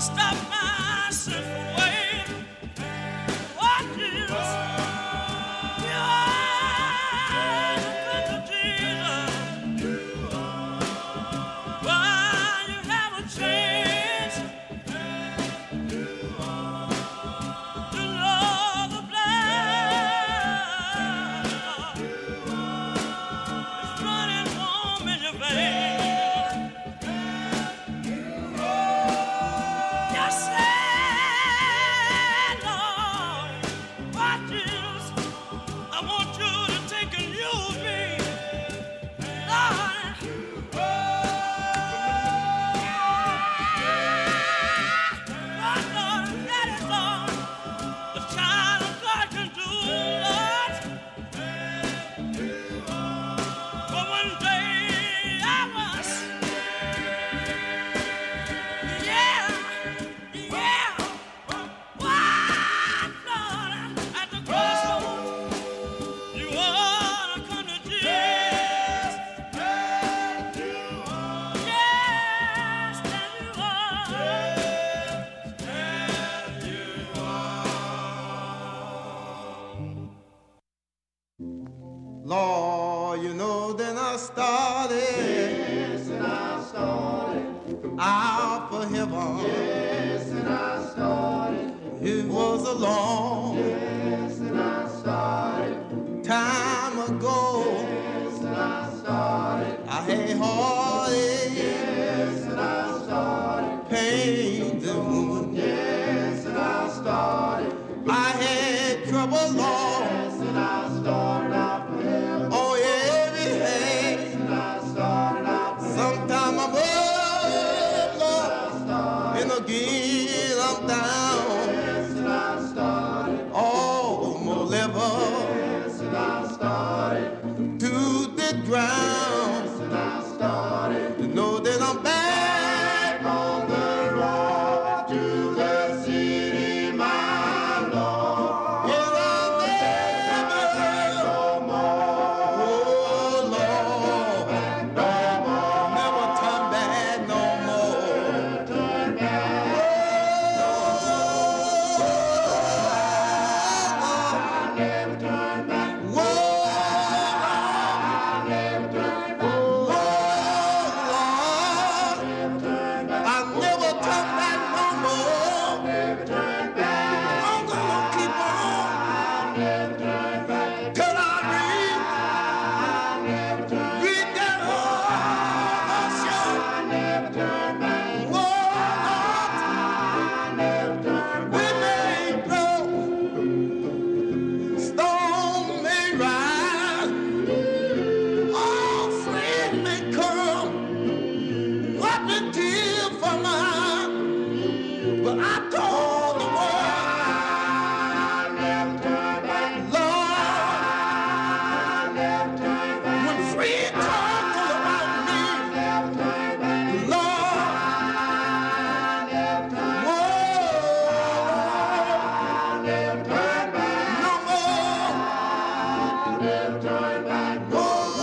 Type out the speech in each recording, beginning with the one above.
Lord, you know, then I started. Yes, and I started. Out for heaven. Yes, and I started. It was a long. Yes, and I started. Time ago. Yes, and I started. I had heartache. Yes, and I started. Pain and wound. Yes, and I started. I had trouble, Lord. Yes, and I started out for heaven. Oh, everything. Yes, and I started out for heaven. Sometime I'm up, Lord, and again I'm down. Yes, and I started. Oh, my level. Yes, and I started. To the ground. Yes, and I started. To know that I'm back on the road to the city, my Lord. and I'll never, No more, oh Lord, never turn back no more. turn back. I never turn back. Whoa, I never turn back. Lord, Never turn back. I never turn back no more. Never turn back. I'm gonna keep on Never turn back. till I Never turn reach that ocean. never turn back. Whoa, Never turn we may blow, storm may rise, all friends may come, wipe a tear from my eye, but I told the world, never turn back. Lord, Never turn back. when friends talk about me, Never turn back. Lord, Never turn whoa, never turn back. no more, Never turn back. whoa.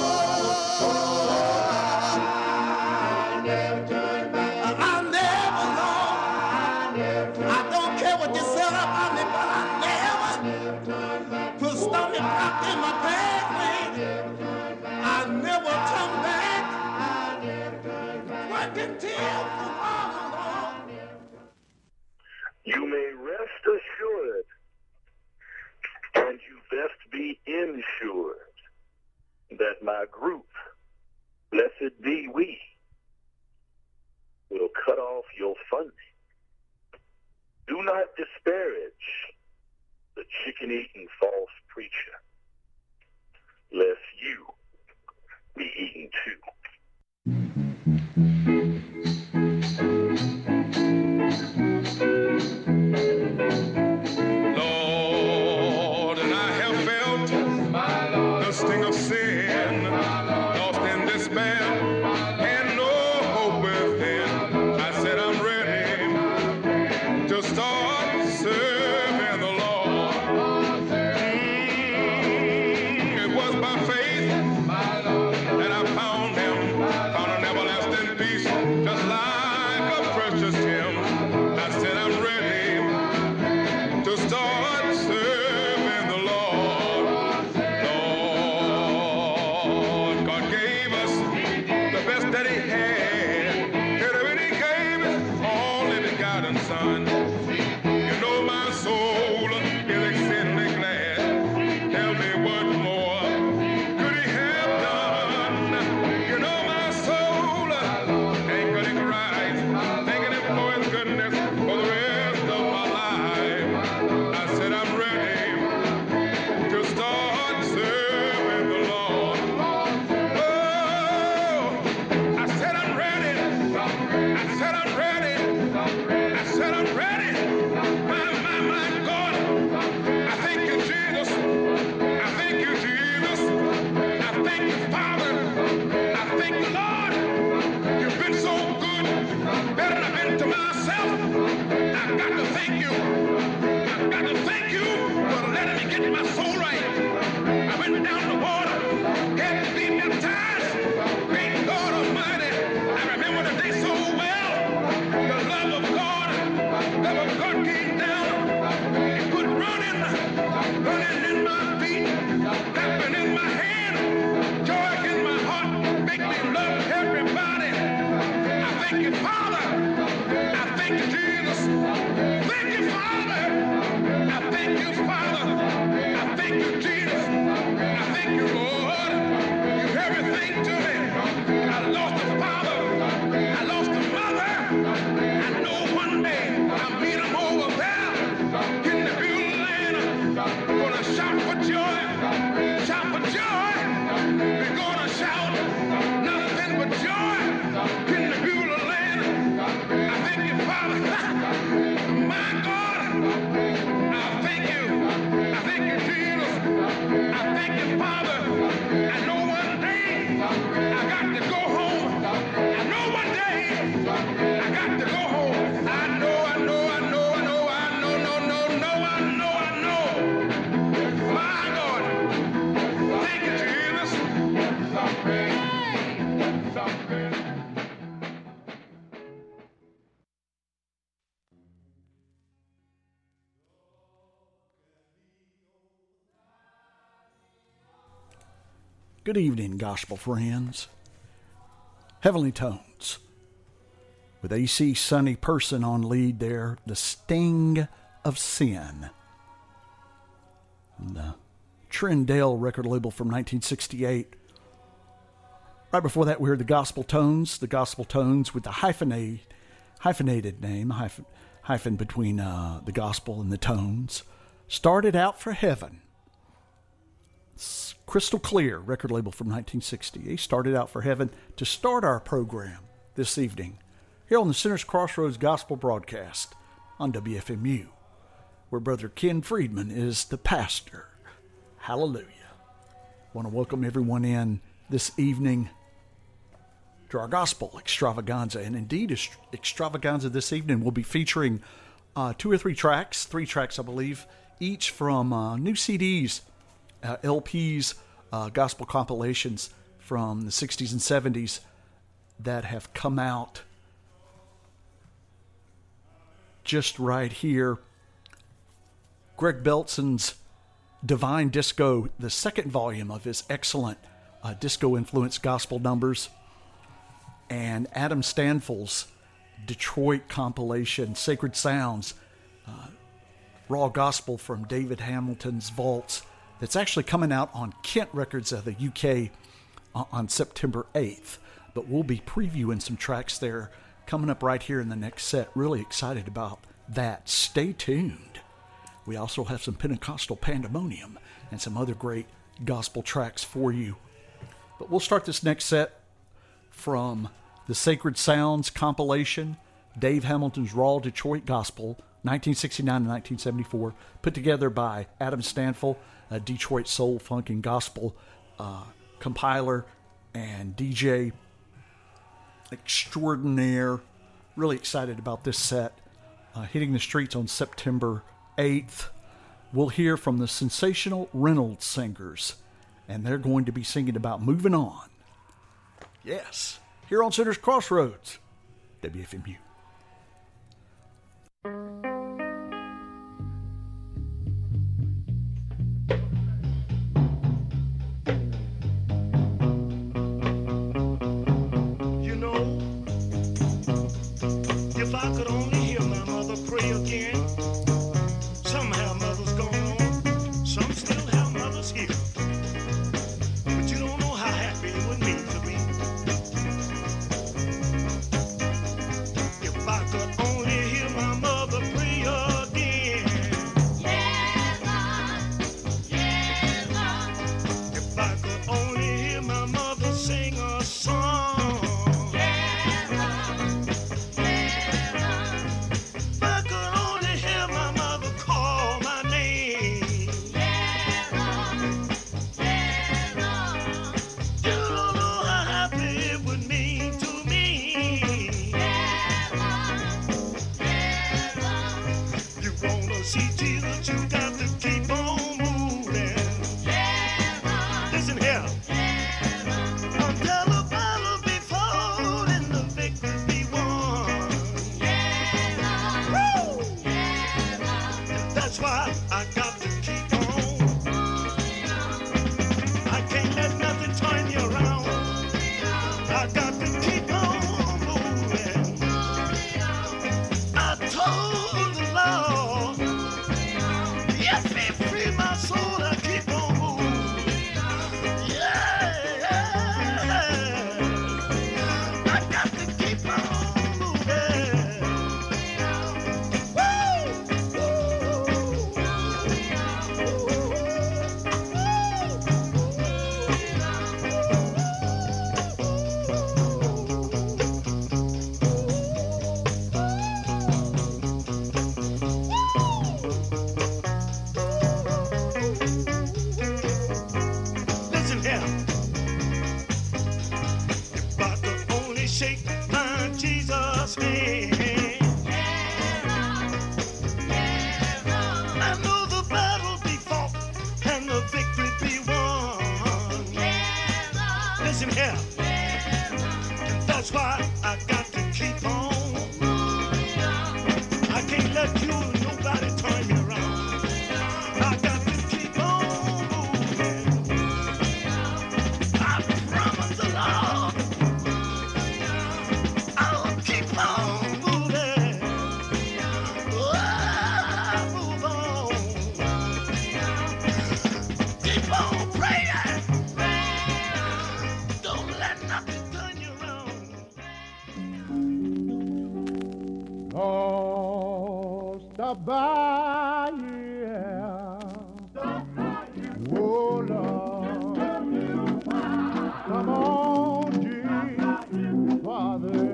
Never turn back. I never know. Never turn I don't care what you say about me, but I never turn back. put stomach rock in my pathway. Never turn back. I never come back. Never turn back. Working till tomorrow. You may rest assured, and you best be insured, that my group, Blessed Be We, will cut off your funding. Do not disparage the chicken-eating false preacher, lest you be eaten too. Lord, and I have felt the sting of sin, lost in despair, and no hope within. I said I'm ready to start serving the Lord. It was by faith that I found him, found a never I said I'm ready. I said I'm ready. My God. I thank you, Jesus. I thank you, Jesus. I thank you, Father. I thank you, Lord. You've been so good. Better than I've been to myself. I've got to thank you. I've got to thank you for letting me get my soul right. I went down the water, had to be baptized. Great God Almighty, I remember the day so well. The love of God came down. It put running in my feet, clapping in my hand, joy in my heart, make me love everybody. I thank you, Father. I thank you, Jesus. Thank you, Father. I thank you, Father. I thank you, Jesus. I thank you, Lord. You're everything to me. I lost a father. I lost a mother. I know one day I'll meet them over there in the beautiful land. Gonna shout for joy. Shout for joy. We're gonna shout nothing but joy in the beautiful land. I thank you, Father. My God. I thank you. I thank you, Jesus. I thank you, Father. I know one day I got to go home. I know one day I got to go home. I know. My God. Thank you, Jesus. Good evening, gospel friends. Heavenly Tones with AC Sonny Person on lead there, The Sting of Sin. And the Trendale record label from 1968. Right before that, we heard the Gospel Tones with the hyphenated name, hyphen between the gospel and the tones. Started Out for Heaven. Crystal Clear record label from 1960. Started Out for Heaven to start our program this evening here on the Sinners Crossroads Gospel Broadcast on WFMU, where Brother Ken Friedman is the pastor. Hallelujah. Want to welcome everyone in this evening to our gospel extravaganza. And indeed, extravaganza this evening will be featuring 2 or 3 tracks, I believe, each from new CDs, LPs, gospel compilations from the 60s and 70s that have come out just right here. Greg Belson's Divine Disco, the second volume of his excellent disco-influenced gospel numbers, and Adam Stanfield's Detroit compilation, Sacred Sounds, raw gospel from David Hamilton's vaults, that's actually coming out on Kent Records of the UK on September 8th. But we'll be previewing some tracks there coming up right here in the next set. Really excited about that. Stay tuned. We also have some Pentecostal Pandemonium and some other great gospel tracks for you. But we'll start this next set from the Sacred Sounds compilation, Dave Hamilton's Raw Detroit Gospel, 1969 and 1974, put together by Adam Stanfield, a Detroit soul, funk, and gospel compiler and DJ extraordinaire. Really excited about this set. Hitting the streets on September 8th. We'll hear from the Sensational Reynolds Singers, and they're going to be singing about moving on. Yes, here on Sinners Crossroads, WFMU. You know, if I could only hear my mother pray again. Somehow mother's gone on. Some still have mothers here. But you don't know how happy it would mean to me. If I could only hear my mother pray again. Yeah, Lord. Yeah, Lord. If I could only hear my mother sing a song. Yeah, Lord. mother's hand. I know the battle be fought and the victory be won. Listen here. That's why I got to keep on. I can't let you or nobody turn me around. I got to keep on moving. I promise the Lord I'll keep on moving. Move on. Keep on praying. Don't let nothing turn you around. Oh, stop by here. Oh, Lord. Come on, Jesus, Father.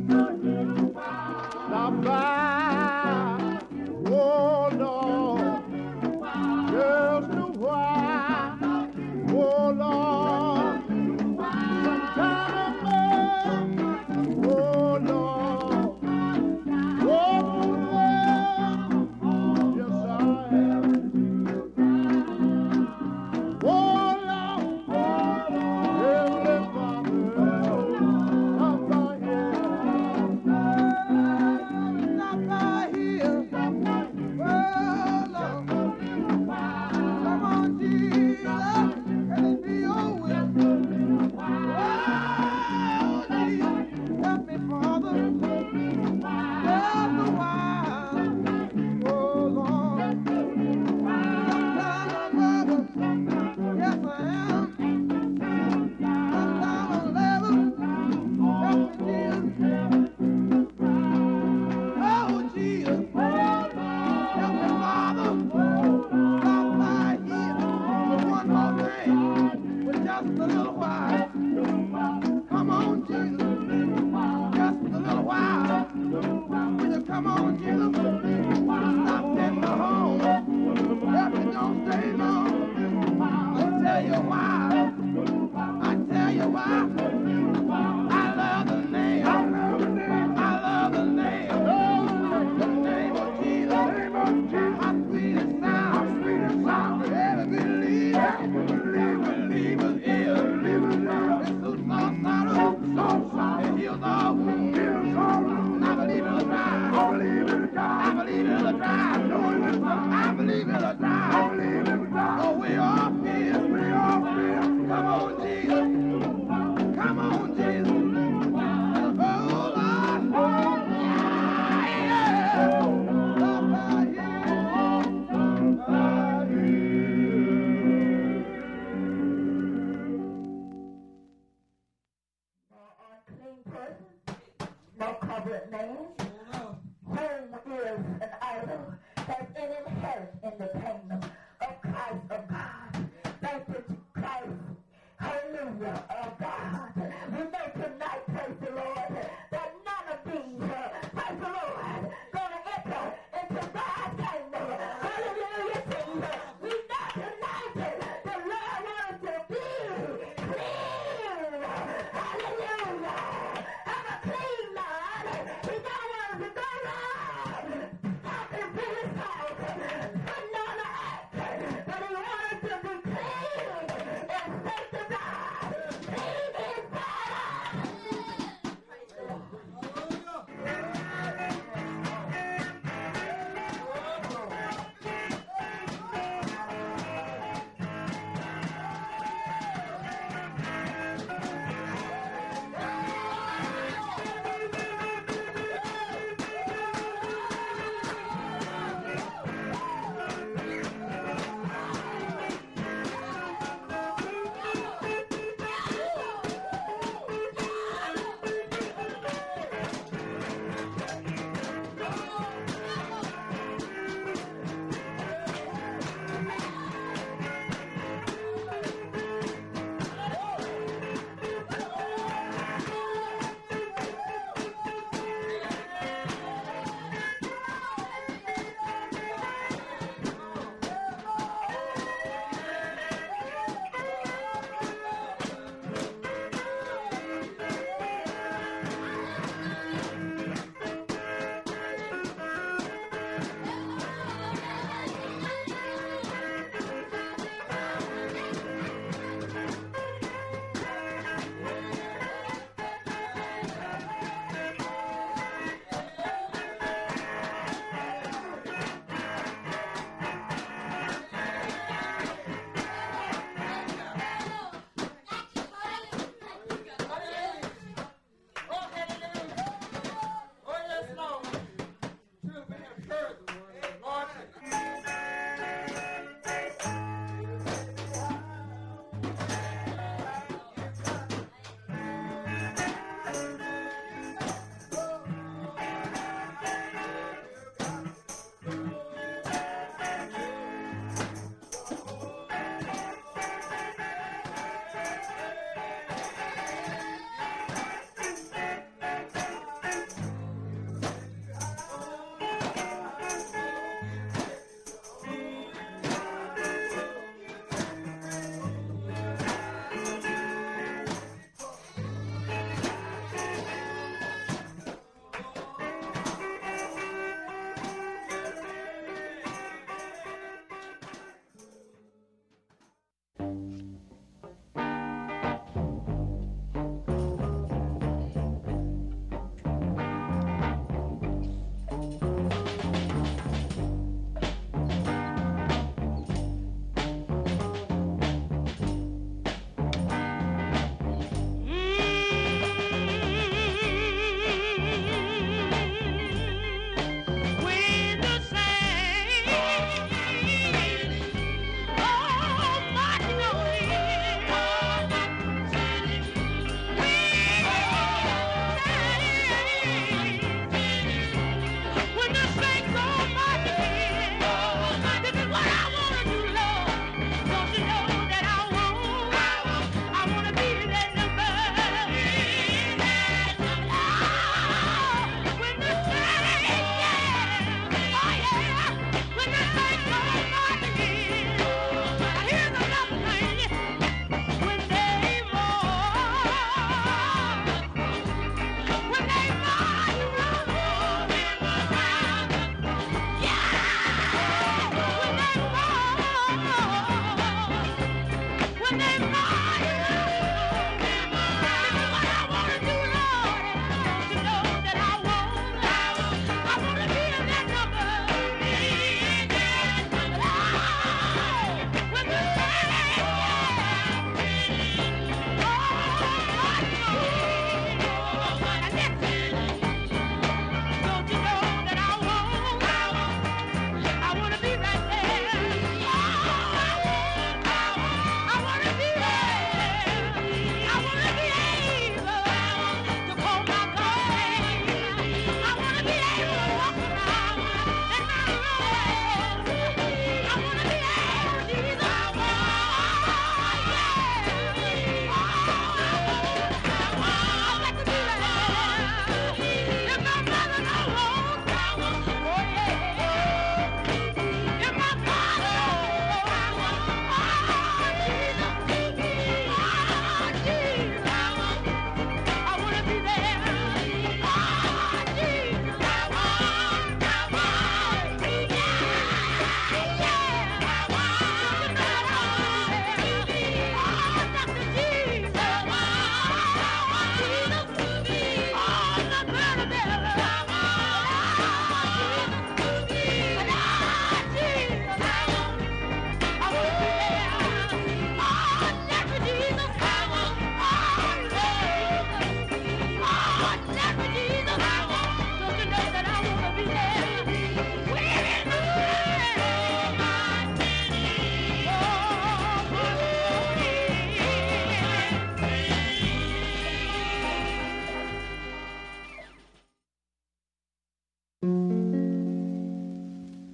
Stop by. Oh, Lord. Just a while. Oh, Lord. Some kind of man. Oh, Lord. Oh, yes, I am. Oh, Lord. Heavenly Father. Stop by here. Stop by here. Oh, Lord. Come on, Jesus. Can it be your will? Oh, Jesus. Help me, Father. Just a while. Oh, Lord. Sometimes I'm nervous. Yes, I am. Sometimes I'm nervous. Help me, Jesus. Oh, Jesus. Help me, Father. Stop by here for one more thing. For just a little while. Come on, Jesus. Just a little while. Will you come on, Jesus? Stop getting me home. Help me, don't stay long. I tell you why. I tell you why. I love the name. I love the name. The name of Jesus. How sweet it sounds. Every believer is. It's so soft. It heals all wounds. And I believe it'll dry. I believe it'll dry. I believe it'll dry. Oh, we all feel. Come on, Jesus. Come on, Jesus. Oh, Lord. Yeah. Stop by here. Unclean person, no covenant man, whom is an idol, has any inheritance in the kingdom of Christ of God. Thank you, Christ. Hallelujah, oh God. We know tonight, praise the Lord, that none of these, praise the Lord, gonna enter into God's kingdom. Hallelujah, Jesus. We know tonight the Lord wants to be clean. Hallelujah. Have a clean mind. He don't want us to go around talking Billy talk, putting on the act, but he wants us to be clean and sanctified. Clean inside out.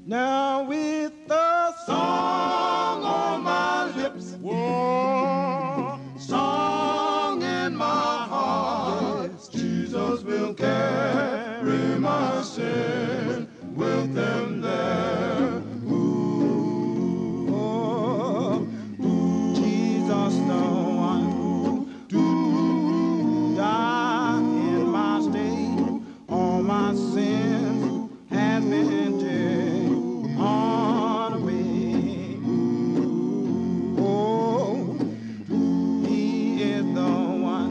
Now with the song on my lips, whoa, song in my heart, Jesus will carry my sin with him there. Ooh, oh, Jesus the one to die in my state, all my sins has been taken away. Oh, he is the one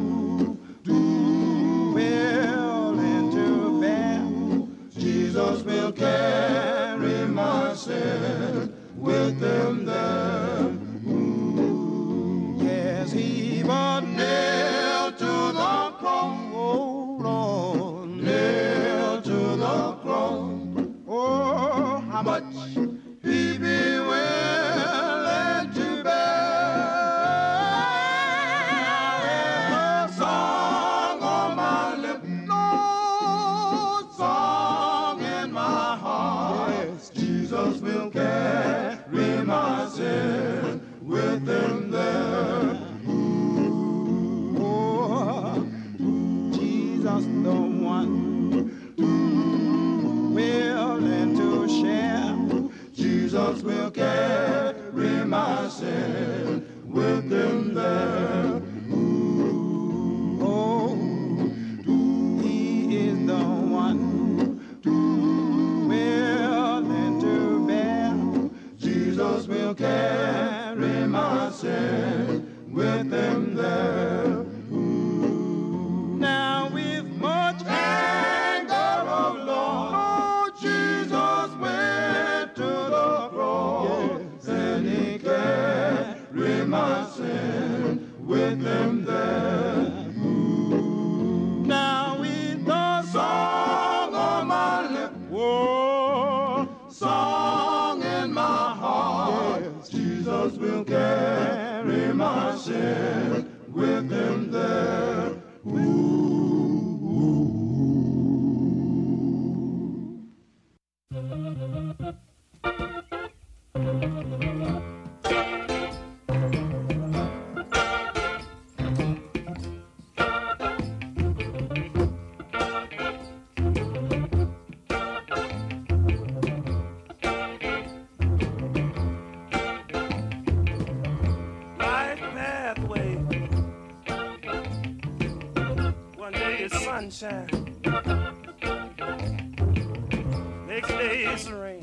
willing to bear. Jesus will carry my sin with him there. Yes, he was nailed to the cross. Oh, Lord, nailed to the cross. Oh, how much he be willing to bear. A song on my lips, Lord, song in my heart. Yes, Jesus will carry my sin with him there. Oh, Jesus the one willing to share. Jesus will carry my sin with him there. Oh, he is the one willing to bear. Jesus will carry my sin with him there. Now with much anger, oh Lord, oh Jesus went to the cross, and he carried my sin with him there. Now with the song on my lip, whoa, song in my heart, yes, Jesus will carry my sin with him there. Life pathway. One day is sunshine, next day is rain.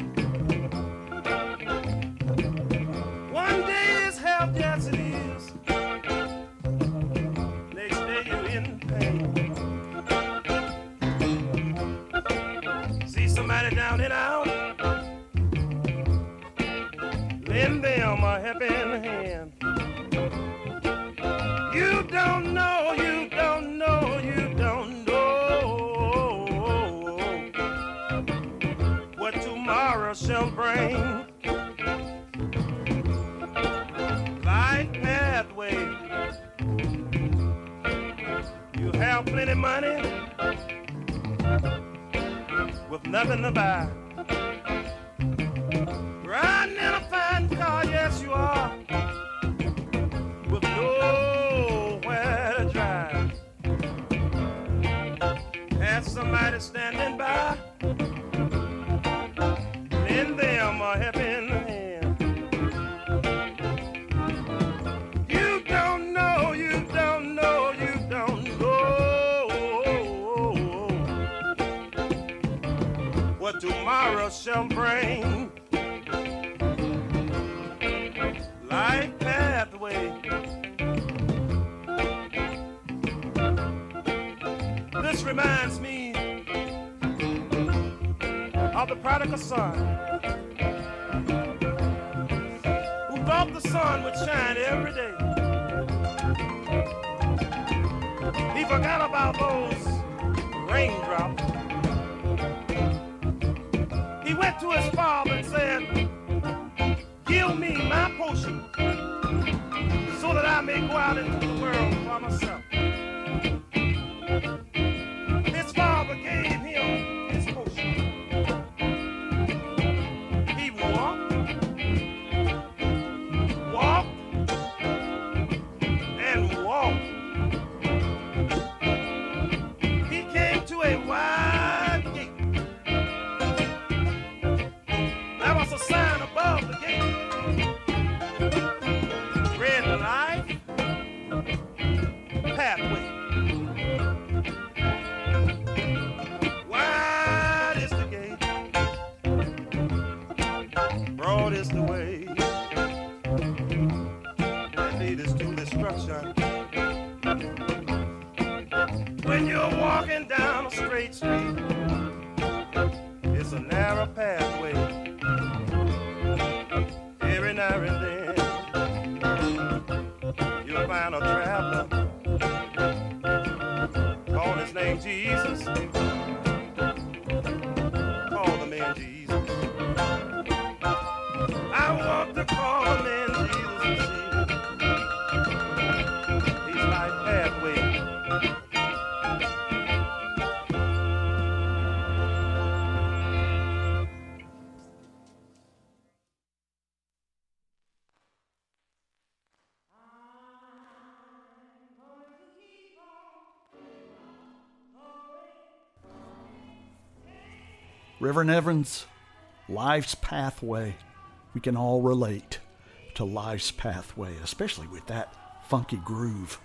One day is health, yes it is. Next day you're in pain. See somebody down and out, lend them a helping hand. You don't know, you don't know, you don't know what tomorrow shall bring. Life pathway. You have plenty money with nothing to buy. Riding in a fine car, yes you are, with nowhere to drive. Have somebody standing by, lend them a helping hand. You don't know, you don't know, you don't know what tomorrow shall bring. Life pathway. This reminds me of the prodigal son who thought the sun would shine every day. He forgot about those raindrops. He went to his father and said, "Give me my potion so that I may go out into the world for myself." His father gave him his potion. your pathway. Every now and then you'll find a traveler. Call his name Jesus. Call the man Jesus. I want to call the man Jesus and see he's my pathway. Reverend Evans, Life's Pathway. We can all relate to Life's Pathway, especially with that funky groove.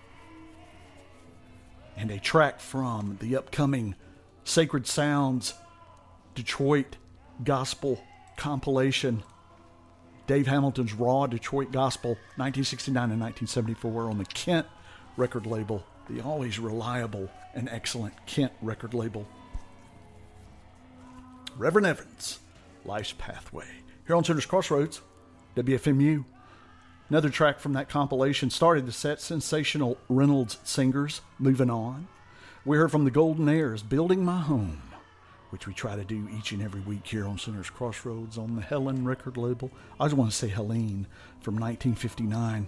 And a track from the upcoming Sacred Sounds Detroit Gospel compilation, Dave Hamilton's Raw Detroit Gospel, 1969 and 1974 on the Kent record label, the always reliable and excellent Kent record label. Reverend Evans, Life's Pathway. Here on Sinners Crossroads, WFMU. Another track from that compilation started the set, Sensational Reynolds Singers, Moving On. We heard from the Golden Heirs, Building My Home, which we try to do each and every week here on Sinners Crossroads on the Helen record label. I just want to say Helene from 1959.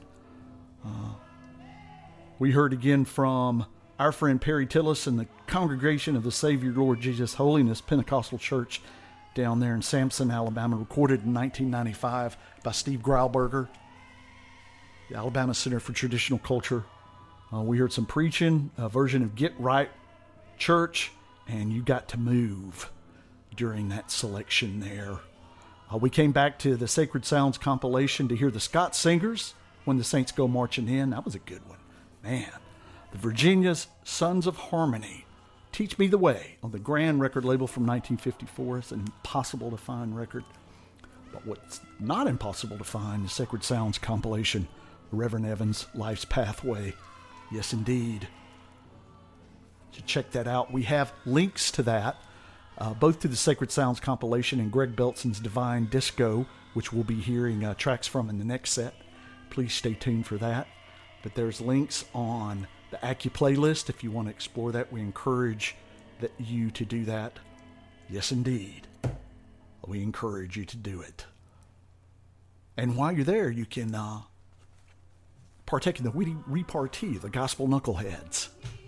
We heard again from our friend Perry Tillis and the Congregation of the Savior Lord Jesus Holiness Pentecostal Church down there in Sampson, Alabama, recorded in 1995 by Steve Grauberger, the Alabama Center for Traditional Culture. We heard some preaching, a version of Get Right Church, and You Got to Move during that selection there. We came back to the Sacred Sounds compilation to hear the Scott Singers, When the Saints Go Marching In. That was a good one. Man. The Virginia's Sons of Harmony, Teach Me the Way, on the Grand record label from 1954. It's an impossible to find record. But what's not impossible to find is Sacred Sounds compilation, Reverend Evans' Life's Pathway. Yes, indeed. So check that out. We have links to that, both to the Sacred Sounds compilation and Greg Beltson's Divine Disco, which we'll be hearing tracks from in the next set. Please stay tuned for that. But there's links on the AccuPlaylist. If you want to explore that, we encourage you to do that. Yes, indeed. We encourage you to do it. And while you're there, you can partake in the witty repartee, the Gospel Knuckleheads.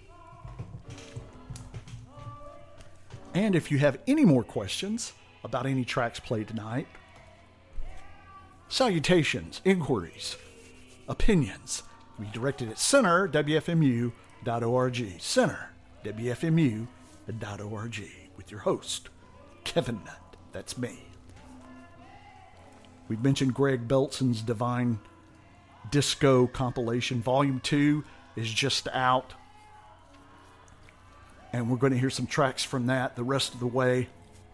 And if you have any more questions about any tracks played tonight, salutations, inquiries, opinions, be directed at center.wfmu.org. Center.wfmu.org with your host, Kevin Nutt. That's me. We've mentioned Greg Beltson's Divine Disco compilation. Volume 2 is just out. And we're going to hear some tracks from that the rest of the way.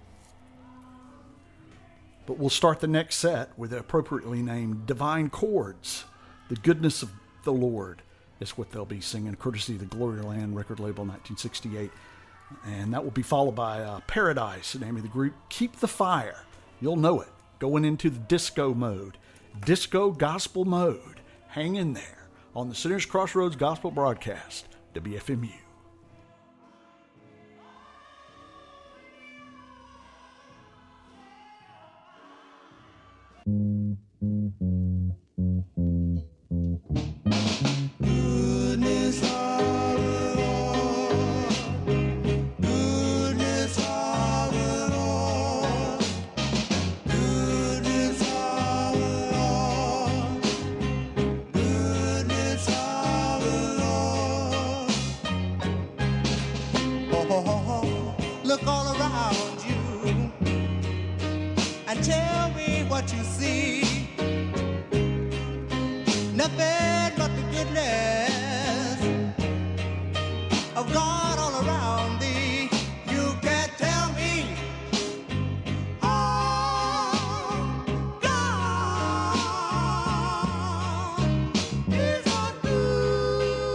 But we'll start the next set with the appropriately named Divine Chords. The Goodness of the Lord is what they'll be singing, courtesy of the Glory Land record label, 1968. And that will be followed by Paradise, the name of the group. Keep the Fire. You'll know it. Going into the disco mode. Disco gospel mode. Hang in there on the Sinners Crossroads Gospel Broadcast, WFMU. Goodness of the Lord, goodness of the Lord, goodness of the Lord, goodness of the Lord. Oh, look all around you and tell me what you see. Nothing but the goodness of God all around thee. You can't tell me how God is a good.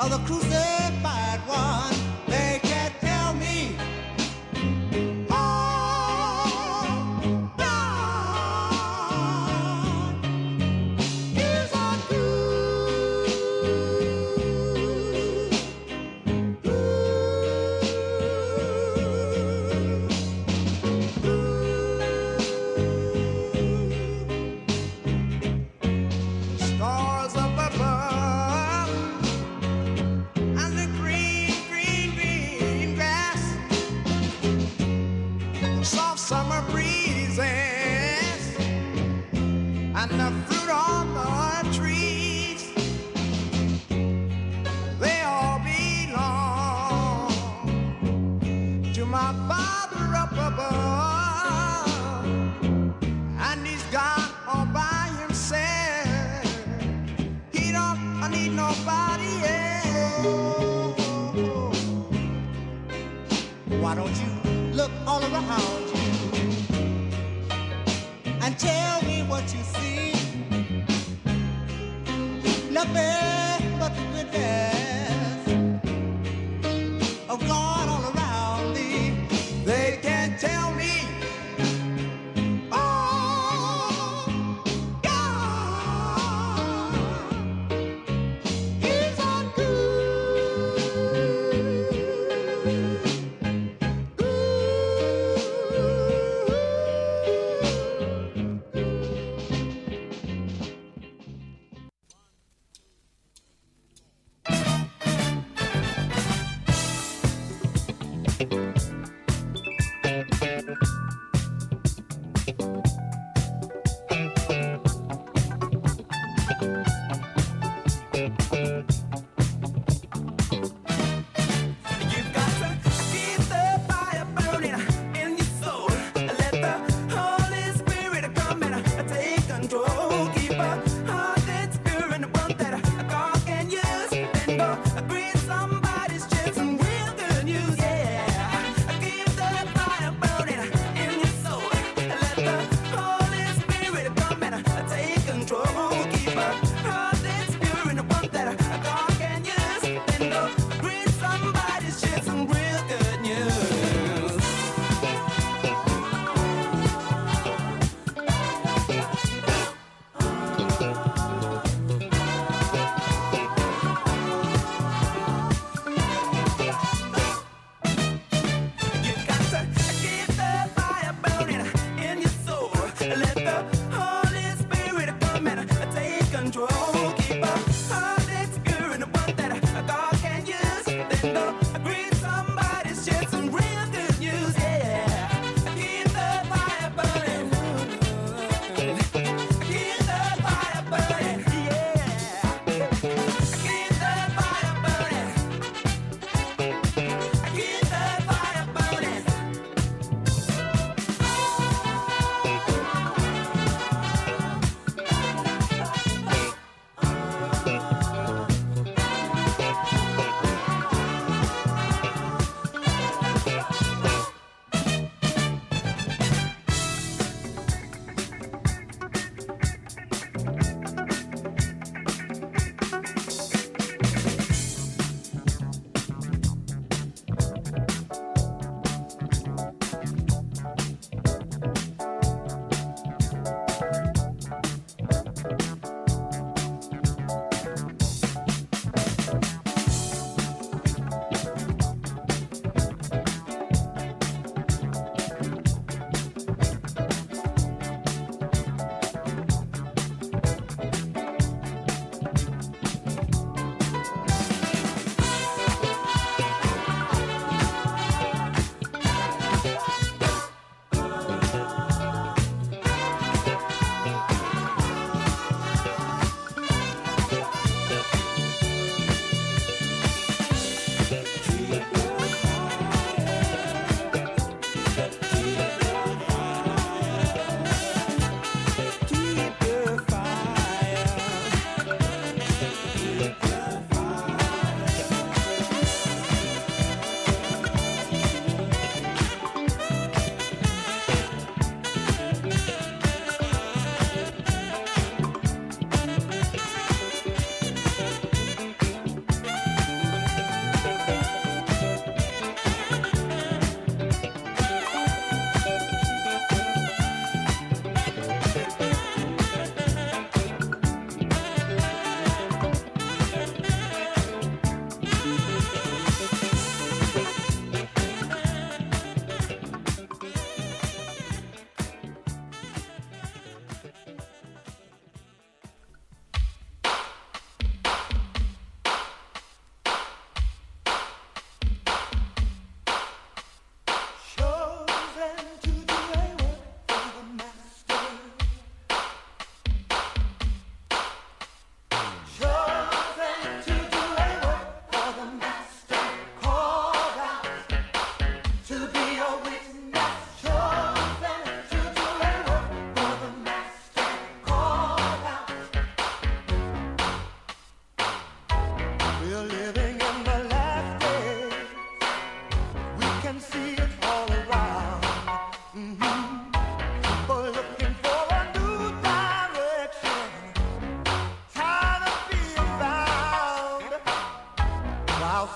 of the crucified one. They can't tell me. Oh, God is stars up above and the green, green, green grass, soft summer breezes and the fruit on the trees, they all belong to my Father up above, and he's gone all by himself. He don't need nobody else. Why don't you look all around you and tell me what you see? Nothing but the goodness of God all around me. They can't tell me. Oh, God is on You've got to keep the fire burning in your soul. Let the Holy Spirit come and take control. Keep a heart that's pure and one that God can use. Then go greet somebody's chest and real good news. Yeah, keep the fire burning in your soul. Let the Holy Spirit come and take control. Keep a heart that's pure and one that God can use. Then go greet somebody's chest and real good news. You've got to keep the fire burning in your soul. Let the Holy Spirit come and take control. Keep a heart that's pure and one that God can use. Then go greet somebody's chest and real good news. Yeah, keep the fire burning. Keep the fire burning. Yeah, keep the fire burning. Keep the fire burning.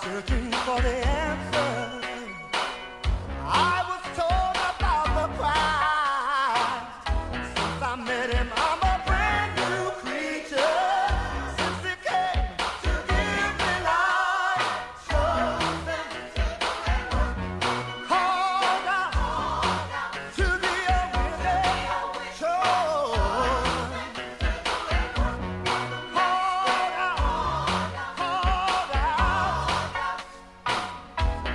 searching for the answer. I was told about the Christ. Since I met him, I'm a brand new creature. Since he came to give me life, chosen, called out to the awakening, chosen, called out.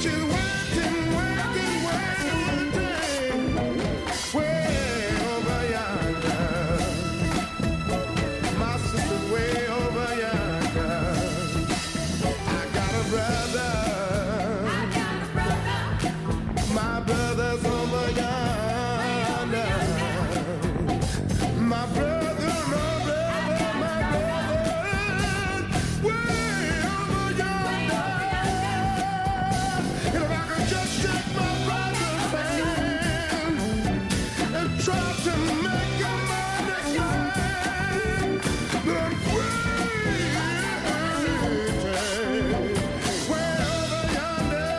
She's working, working, way over yonder. My sister's way over yonder. I got a brother. My brother's over yonder. My brother, way over yonder. And if I could just shake my brother's hand and try to make him understand that I'm way over yonder.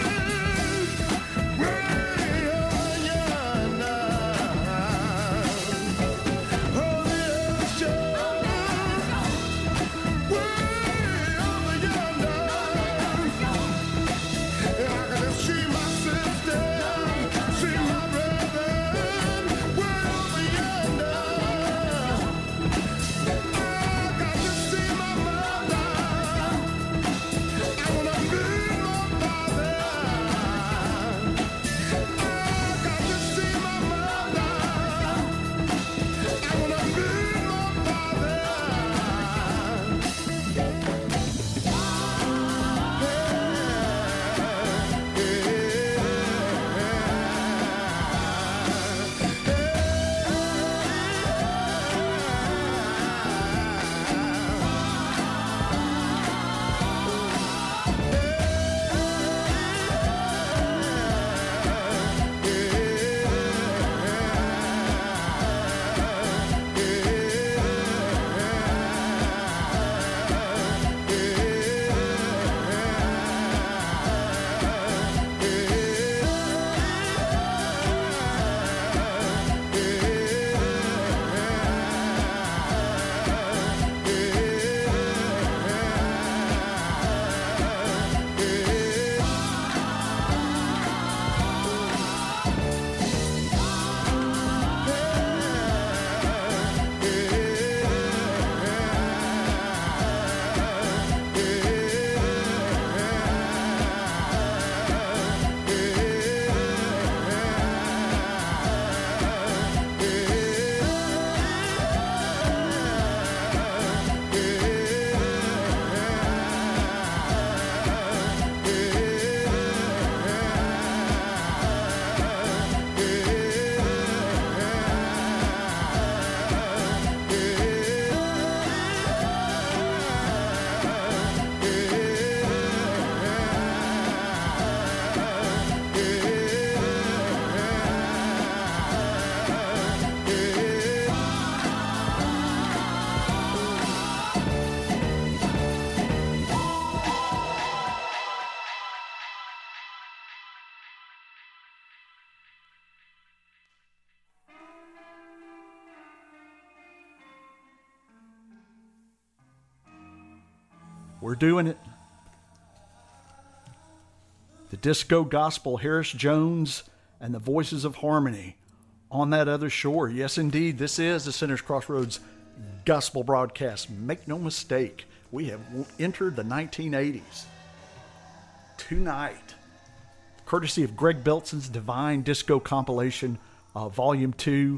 We're doing it. The disco gospel, Harris Jones and the Voices of Harmony on that other shore. Yes, indeed, this is the Sinners Crossroads gospel broadcast. Make no mistake, we have entered the 1980s tonight, courtesy of Greg Beltson's Divine Disco Compilation, Volume 2,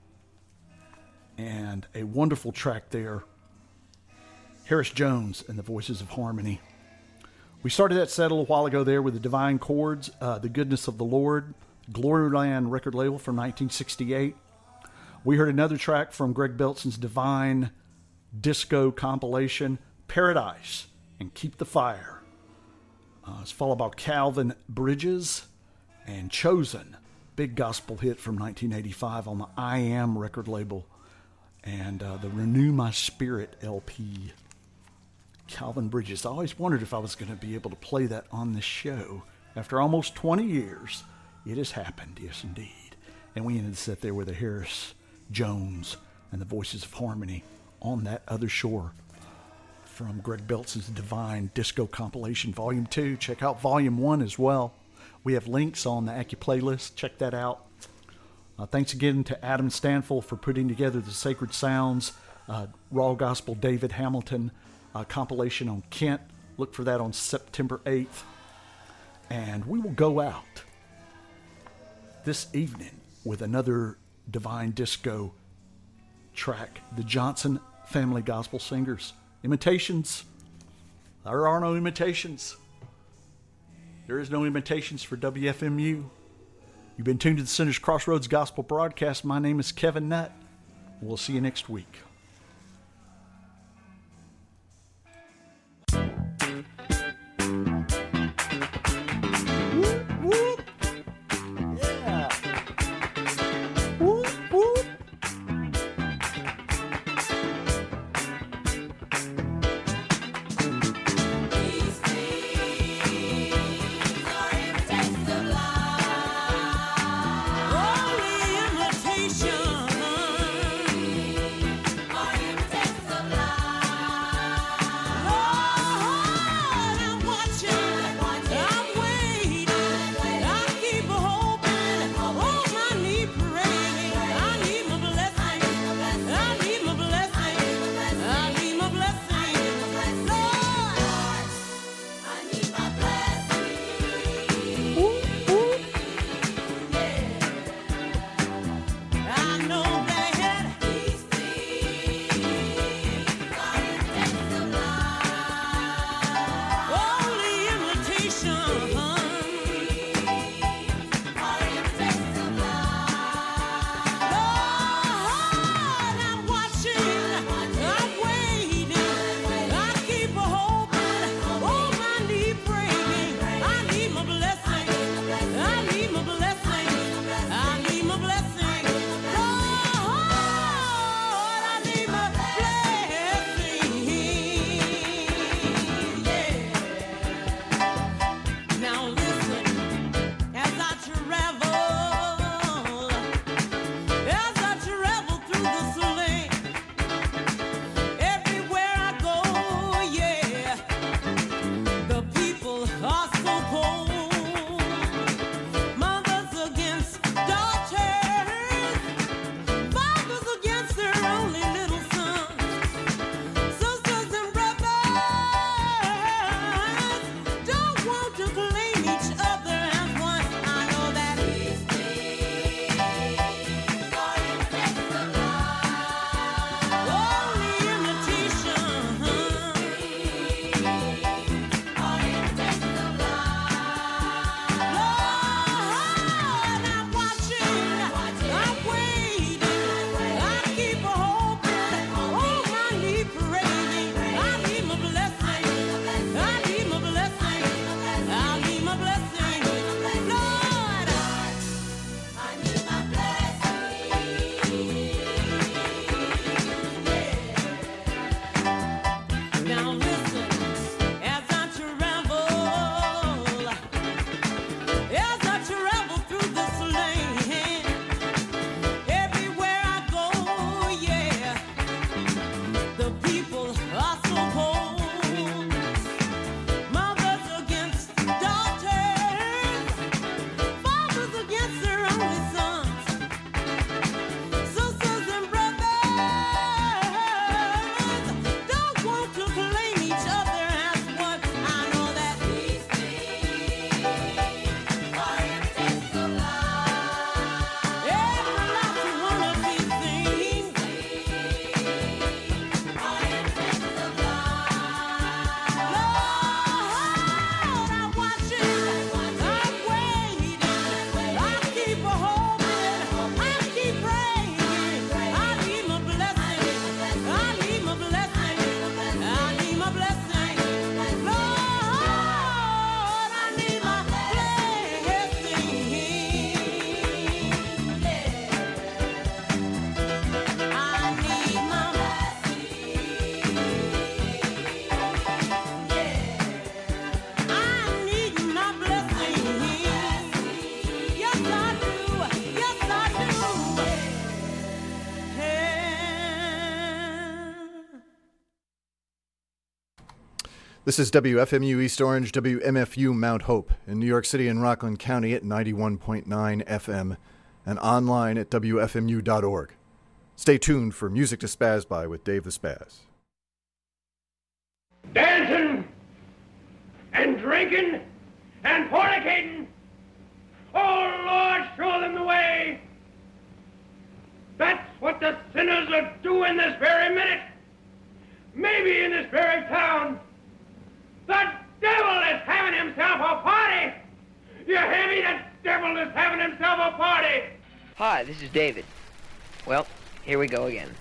and a wonderful track there, Harris Jones and the Voices of Harmony. We started that set a little while ago there with the Divine Chords, The Goodness of the Lord, Gloryland record label from 1968. We heard another track from Greg Beltson's Divine Disco Compilation, Paradise and Keep the Fire. It's followed by Calvin Bridges and Chosen, big gospel hit from 1985 on the I Am record label, and the Renew My Spirit LP. Calvin Bridges. I always wondered if I was going to be able to play that on this show. After almost 20 years, it has happened, yes indeed. And we ended the set there with the Harris Jones and the Voices of Harmony on that other shore from Greg Beltson's Divine Disco Compilation Volume 2. Check out Volume 1 as well. We have links on the AccuPlaylist. Check that out. Thanks again to Adam Stanfill for putting together the Sacred Sounds Raw Gospel David Hamilton compilation on Kent. Look for that on September 8th. And we will go out this evening with another Divine Disco track, the Johnson Family Gospel Singers. Imitations. There are no imitations. There is no imitations for WFMU. You've been tuned to the Sinners Crossroads Gospel Broadcast. My name is Kevin Nutt. We'll see you next week. This is WFMU East Orange, WMFU Mount Hope in New York City and Rockland County at 91.9 FM and online at WFMU.org. Stay tuned for Music to Spaz By with Dave the Spaz. Dancing and drinking and fornicating. Oh, Lord, show them the way. That's what the sinners are doing this very minute. Maybe in this very town. The devil is having himself a party. You hear me? The devil is having himself a party. Hi, this is David. Well, here we go again.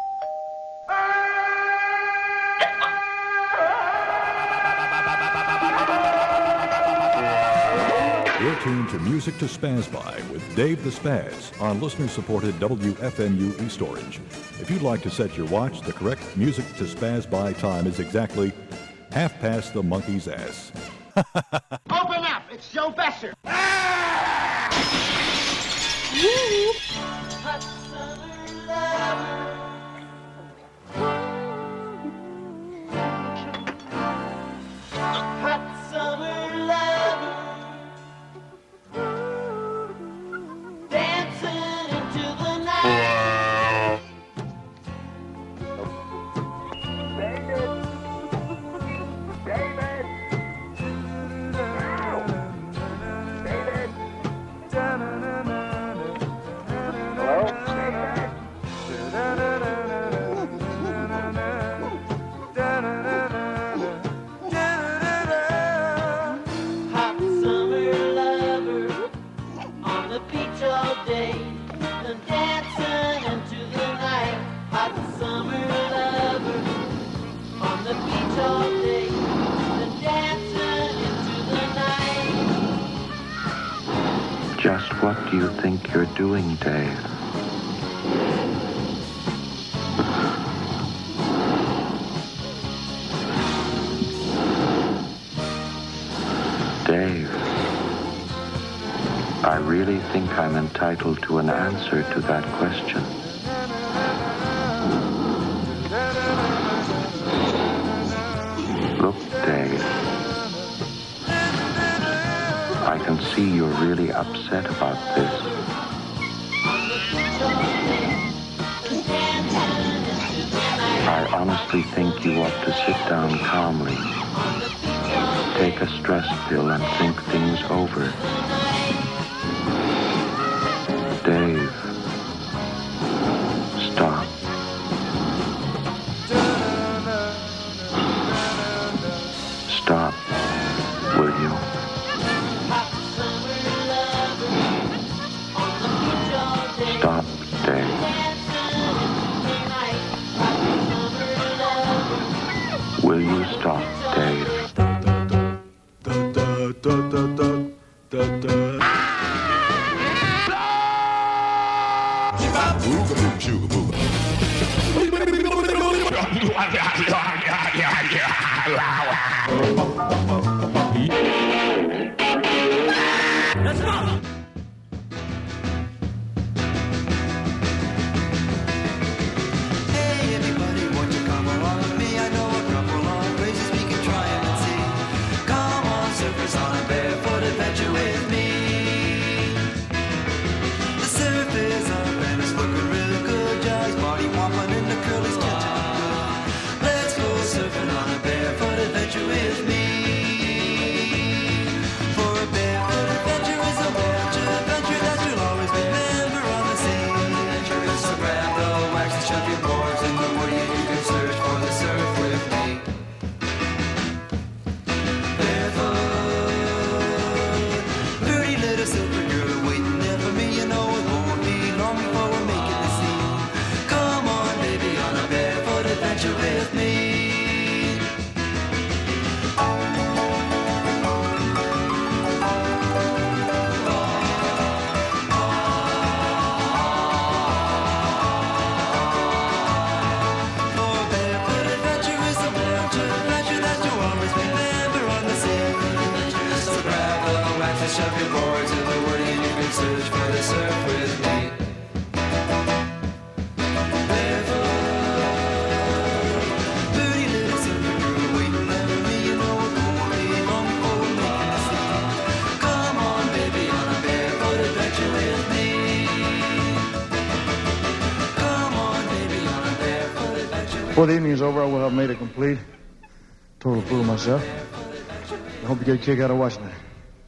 You're tuned to Music to Spaz By with Dave the Spaz on listener-supported WFMU East Orange. If you'd like to set your watch, the correct Music to Spaz By time is exactly 1/2 the monkey's ass. Open up! It's Joe Besser! Just what do you think you're doing, Dave? Dave, I really think I'm entitled to an answer to that question. Look, Dave, I can see you're really upset about this. I honestly think you ought to sit down calmly, take a stress pill and think things over. Dave, stop. Stop, will you? Stop, Dave. Will you stop, Dave? Let's go! Hey everybody, won't you come along with me? I know a couple of places we can try and see. Come on, surfers on a barefoot adventure with me. The surf is up and it's looking real good. Johnny's body womping and the curly's catching good. Let's go surfing on a barefoot adventure with me. For a barefoot adventure is a adventure that you'll always remember on the sea. Adventurous, so grab the wax and shove your boards in the woody and you can search for the surf with me. Barefoot, pretty little silver girl waiting there for me. You know it won't be long before we're making the scene. Come on, baby, on a barefoot adventure with me. Shove your boards in the woody and you can search for the surf with me. Barefoot, pretty little silver girl waiting there for me. You know it won't be long before we're making a scene. Come on, baby, on a barefoot adventure with me. Come on, baby, on a barefoot adventure with me. Before the evening is over, I will have made a complete, total fool of myself. I hope you get a kick out of watching it.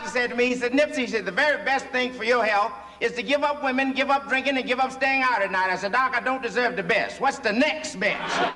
doctor said to me, he said, Nipsey, he said, the very best thing for your health is to give up women, give up drinking, and give up staying out at night. I said, Doc, I don't deserve the best. What's the next best?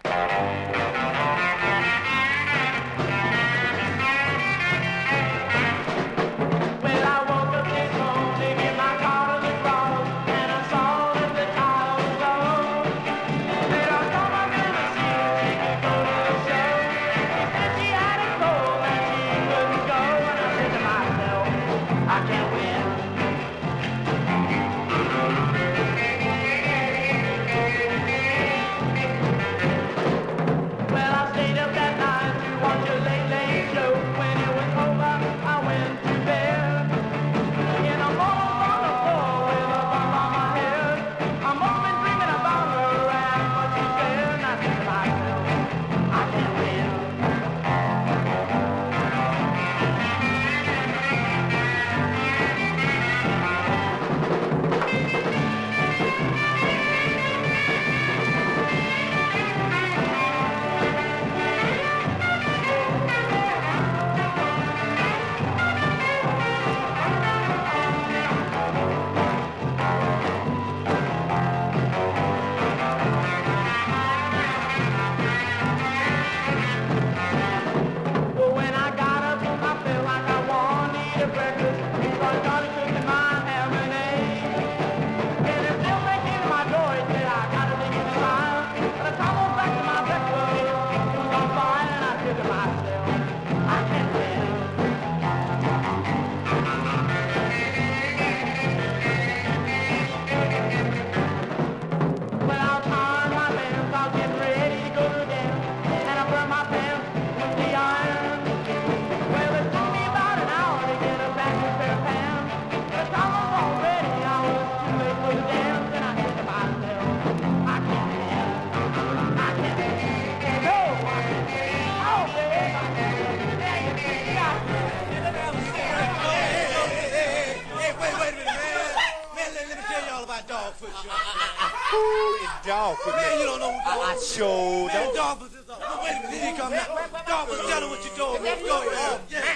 Dogfoot, man, you don't know who Dogfoot is. Sure don't. Dogfoot is up. Wait a minute, here he come now. Dogfoot, tell him what you told me. Go ahead.